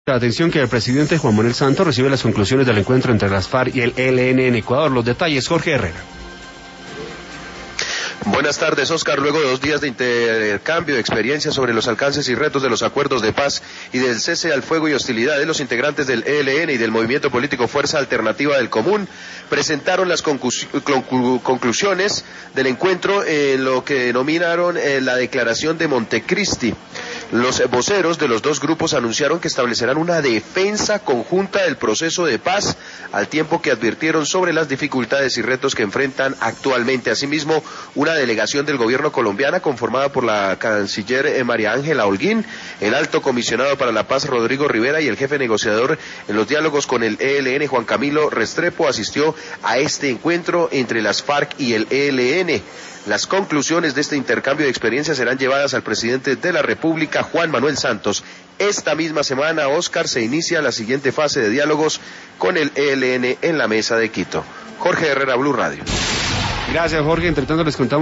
Atención que el presidente Juan Manuel Santos recibe las conclusiones del encuentro entre las FARC y el ELN en Ecuador. Los detalles, Jorge Herrera. Buenas tardes, Oscar. Luego de 2 días de intercambio de experiencias sobre los alcances y retos de los acuerdos de paz y del cese al fuego y hostilidades, los integrantes del ELN y del movimiento político Fuerza Alternativa del Común presentaron las conclusiones del encuentro en lo que denominaron la Declaración de Montecristi. Los voceros de los dos grupos anunciaron que establecerán una defensa conjunta del proceso de paz, al tiempo que advirtieron sobre las dificultades y retos que enfrentan actualmente. Asimismo, una delegación del gobierno colombiana conformada por la canciller María Ángela Holguín, el alto comisionado para la paz Rodrigo Rivera y el jefe negociador en los diálogos con el ELN Juan Camilo Restrepo asistió a este encuentro entre las FARC y el ELN. Las conclusiones de este intercambio de experiencias serán llevadas al presidente de la República, Juan Manuel Santos. Esta misma semana, Oscar, se inicia la siguiente fase de diálogos con el ELN en la mesa de Quito. Jorge Herrera, Blue Radio. Gracias, Jorge. Entre tanto les contamos